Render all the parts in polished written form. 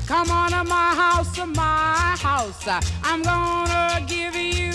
Come on to my house, my house. I'm gonna give you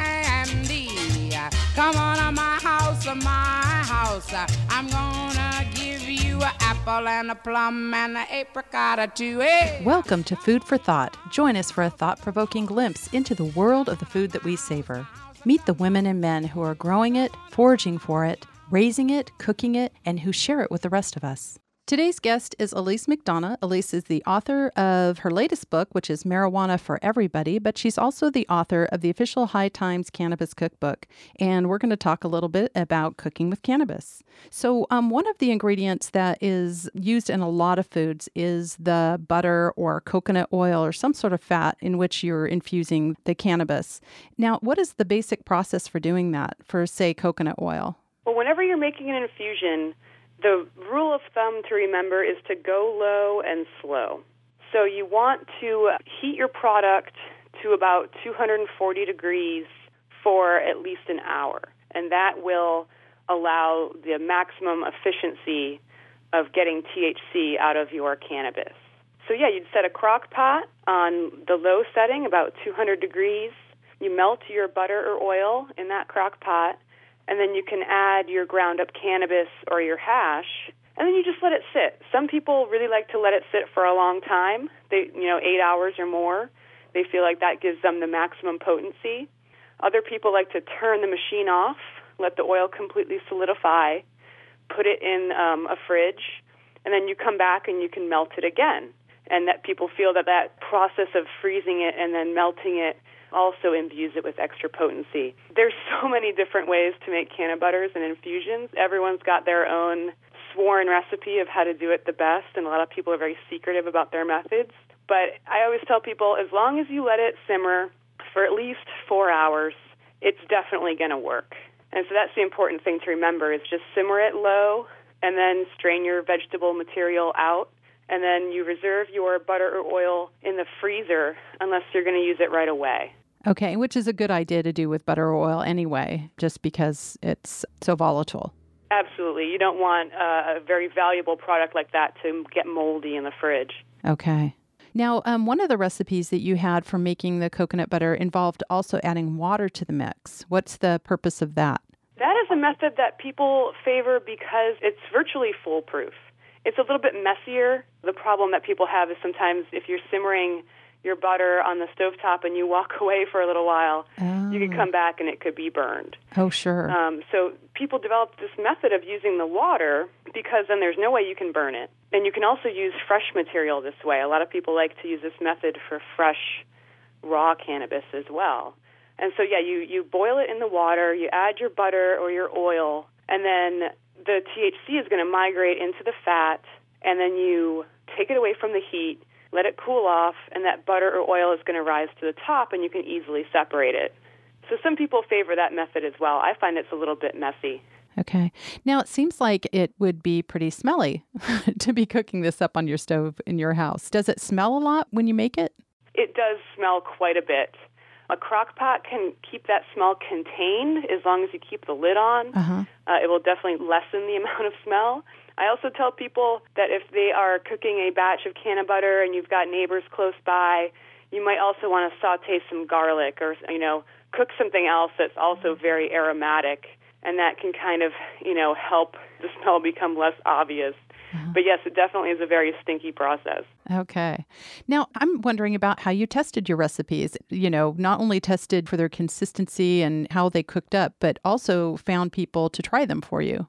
candy. Come on to my house, my house. I'm gonna give you an apple and a plum and an apricot too. Hey. Welcome to Food for Thought. Join us for a thought-provoking glimpse into the world of the food that we savor. Meet the women and men who are growing it, foraging for it, raising it, cooking it, and who share it with the rest of us. Today's guest is Elise McDonough. Elise is the author of her latest book, which is Marijuana for Everybody, but she's also the author of the official High Times Cannabis Cookbook. And we're going to talk a little bit about cooking with cannabis. So one of the ingredients that is used in a lot of foods is the butter or coconut oil or some sort of fat in which you're infusing the cannabis. Now, what is the basic process for doing that for, say, coconut oil? Well, whenever you're making an infusion, the rule of thumb to remember is to go low and slow. So you want to heat your product to about 240 degrees for at least an hour, and that will allow the maximum efficiency of getting THC out of your cannabis. So yeah, you'd set a crock pot on the low setting, about 200 degrees. You melt your butter or oil in that crock pot, and then you can add your ground-up cannabis or your hash, and then you just let it sit. Some people really like to let it sit for a long time, 8 hours or more. They feel like that gives them the maximum potency. Other people like to turn the machine off, let the oil completely solidify, put it in a fridge, and then you come back and you can melt it again. And that people feel that process of freezing it and then melting it also imbues it with extra potency. There's so many different ways to make canna butters and infusions. Everyone's got their own sworn recipe of how to do it the best, and a lot of people are very secretive about their methods. But I always tell people, as long as you let it simmer for at least 4 hours, it's definitely going to work. And so that's the important thing to remember, is just simmer it low and then strain your vegetable material out. And then you reserve your butter or oil in the freezer unless you're going to use it right away. Okay, which is a good idea to do with butter or oil anyway, just because it's so volatile. Absolutely. You don't want a very valuable product like that to get moldy in the fridge. Okay. Now, one of the recipes that you had for making the coconut butter involved also adding water to the mix. What's the purpose of that? That is a method that people favor because it's virtually foolproof. It's a little bit messier. The problem that people have is sometimes if you're simmering your butter on the stovetop and you walk away for a little while, you can come back and it could be burned. Oh, sure. So people developed this method of using the water because then there's no way you can burn it. And you can also use fresh material this way. A lot of people like to use this method for fresh, raw cannabis as well. And so, yeah, you boil it in the water, you add your butter or your oil, and then the THC is going to migrate into the fat, and then you take it away from the heat, let it cool off, and that butter or oil is going to rise to the top, and you can easily separate it. So some people favor that method as well. I find it's a little bit messy. Okay. Now, it seems like it would be pretty smelly to be cooking this up on your stove in your house. Does it smell a lot when you make it? It does smell quite a bit. A crock pot can keep that smell contained as long as you keep the lid on. It will definitely lessen the amount of smell. I also tell people that if they are cooking a batch of canna butter and you've got neighbors close by, you might also want to saute some garlic or, cook something else that's also very aromatic, and that can kind of, help the smell become less obvious. But yes, it definitely is a very stinky process. Okay. Now, I'm wondering about how you tested your recipes. Not only tested for their consistency and how they cooked up, but also found people to try them for you.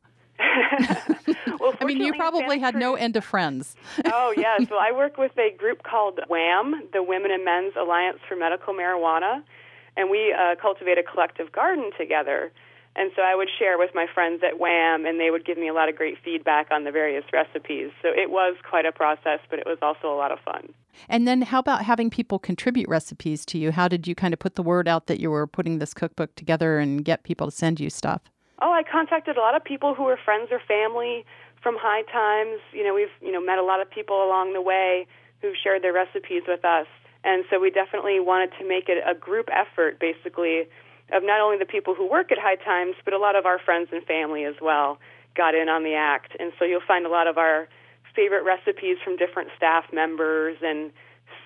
Well, I mean, you probably had no end of friends. Oh, yes. Well, I work with a group called WHAM, the Women and Men's Alliance for Medical Marijuana, and we cultivate a collective garden together. And so I would share with my friends at WHAM, and they would give me a lot of great feedback on the various recipes. So it was quite a process, but it was also a lot of fun. And then how about having people contribute recipes to you? How did you kind of put the word out that you were putting this cookbook together and get people to send you stuff? Oh, I contacted a lot of people who were friends or family from High Times. We've met a lot of people along the way who've shared their recipes with us. And so we definitely wanted to make it a group effort, basically, of not only the people who work at High Times, but a lot of our friends and family as well got in on the act. And so you'll find a lot of our favorite recipes from different staff members and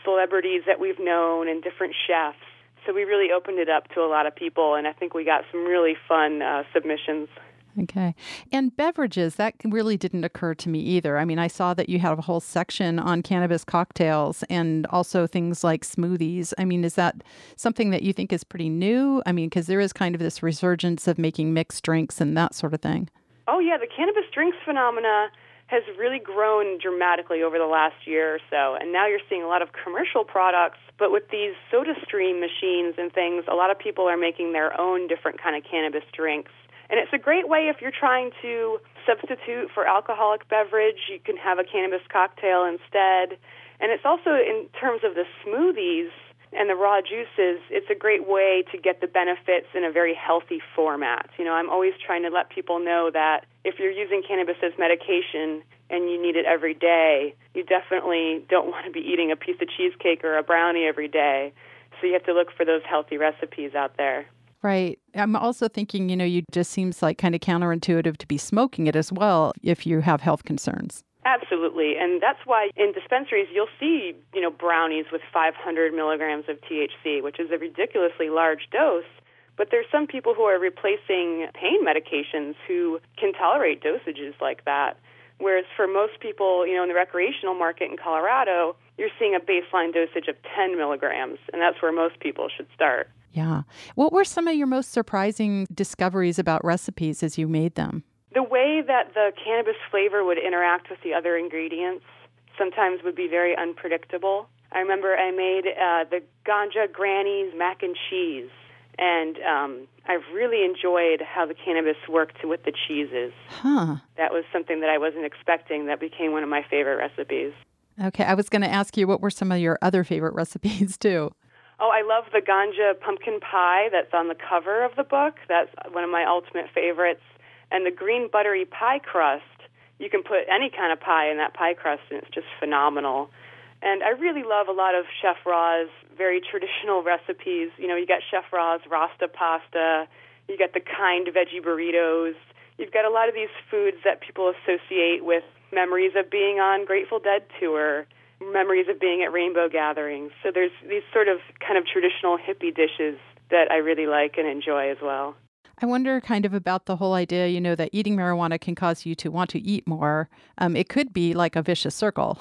celebrities that we've known and different chefs. So we really opened it up to a lot of people, and I think we got some really fun submissions. Okay. And beverages, that really didn't occur to me either. I mean, I saw that you have a whole section on cannabis cocktails and also things like smoothies. I mean, is that something that you think is pretty new? I mean, because there is kind of this resurgence of making mixed drinks and that sort of thing. Oh, yeah. The cannabis drinks phenomena has really grown dramatically over the last year or so. And now you're seeing a lot of commercial products, but with these SodaStream machines and things, a lot of people are making their own different kind of cannabis drinks. And it's a great way if you're trying to substitute for alcoholic beverage. You can have a cannabis cocktail instead. And it's also, in terms of the smoothies and the raw juices, it's a great way to get the benefits in a very healthy format. You know, I'm always trying to let people know that if you're using cannabis as medication and you need it every day, you definitely don't want to be eating a piece of cheesecake or a brownie every day. So you have to look for those healthy recipes out there. Right. I'm also thinking, you just seems like kind of counterintuitive to be smoking it as well if you have health concerns. Absolutely. And that's why in dispensaries you'll see, brownies with 500 milligrams of THC, which is a ridiculously large dose. But there's some people who are replacing pain medications who can tolerate dosages like that. Whereas for most people, in the recreational market in Colorado, you're seeing a baseline dosage of 10 milligrams, and that's where most people should start. Yeah. What were some of your most surprising discoveries about recipes as you made them? The way that the cannabis flavor would interact with the other ingredients sometimes would be very unpredictable. I remember I made the Ganja Granny's mac and cheese, and I've really enjoyed how the cannabis worked with the cheeses. Huh. That was something that I wasn't expecting. That became one of my favorite recipes. Okay. I was going to ask you, what were some of your other favorite recipes, too? Oh, I love the Ganja pumpkin pie that's on the cover of the book. That's one of my ultimate favorites. And the green buttery pie crust, you can put any kind of pie in that pie crust, and it's just phenomenal. And I really love a lot of Chef Ra's very traditional recipes. You got Chef Ra's Rasta pasta. You got the Kind veggie burritos. You've got a lot of these foods that people associate with memories of being on Grateful Dead tour, memories of being at rainbow gatherings. So there's these sort of kind of traditional hippie dishes that I really like and enjoy as well. I wonder kind of about the whole idea, that eating marijuana can cause you to want to eat more. It could be like a vicious circle.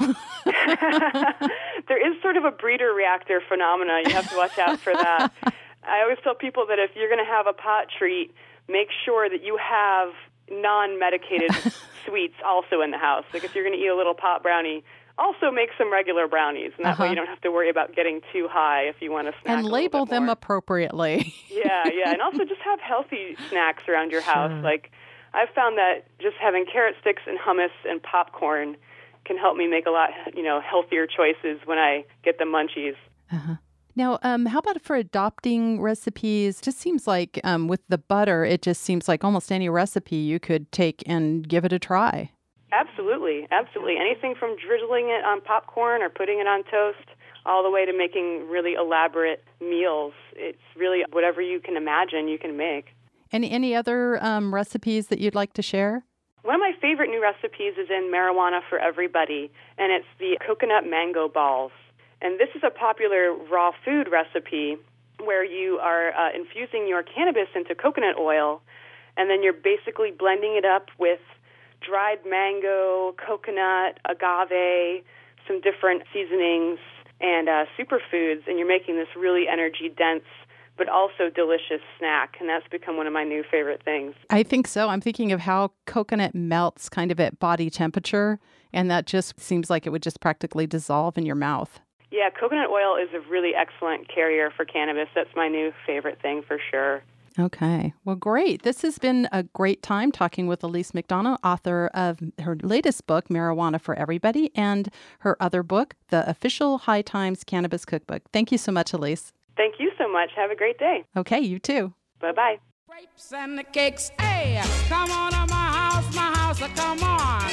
There is sort of a breeder reactor phenomena. You have to watch out for that. I always tell people that if you're going to have a pot treat, make sure that you have non-medicated sweets also in the house. Like if you're going to eat a little pot brownie, also make some regular brownies, and that way you don't have to worry about getting too high if you want to snack. And label them appropriately. Yeah, and also just have healthy snacks around your house. Like I've found that just having carrot sticks and hummus and popcorn can help me make a lot, healthier choices when I get the munchies. Uh-huh. Now, how about for adopting recipes? Just seems like with the butter, it just seems like almost any recipe you could take and give it a try. Absolutely. Anything from drizzling it on popcorn or putting it on toast all the way to making really elaborate meals. It's really whatever you can imagine you can make. Any other recipes that you'd like to share? One of my favorite new recipes is in Marijuana for Everybody, and it's the coconut mango balls. And this is a popular raw food recipe where you are infusing your cannabis into coconut oil, and then you're basically blending it up with dried mango, coconut, agave, some different seasonings, and superfoods, and you're making this really energy-dense but also delicious snack, and that's become one of my new favorite things. I think so. I'm thinking of how coconut melts kind of at body temperature, and that just seems like it would just practically dissolve in your mouth. Yeah, coconut oil is a really excellent carrier for cannabis. That's my new favorite thing for sure. Okay. Well, great. This has been a great time talking with Elise McDonough, author of her latest book, Marijuana for Everybody, and her other book, The Official High Times Cannabis Cookbook. Thank you so much, Elise. Thank you so much. Have a great day. Okay, you too. Bye-bye. Grapes and the cakes, hey, come on to my house, come on.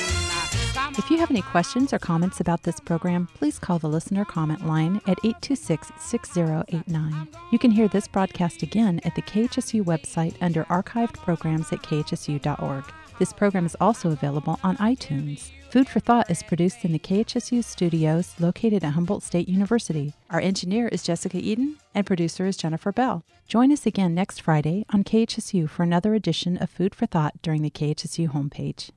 If you have any questions or comments about this program, please call the listener comment line at 826-6089. You can hear this broadcast again at the KHSU website under archived programs at khsu.org. This program is also available on iTunes. Food for Thought is produced in the KHSU studios located at Humboldt State University. Our engineer is Jessica Eden, and producer is Jennifer Bell. Join us again next Friday on KHSU for another edition of Food for Thought during the KHSU homepage.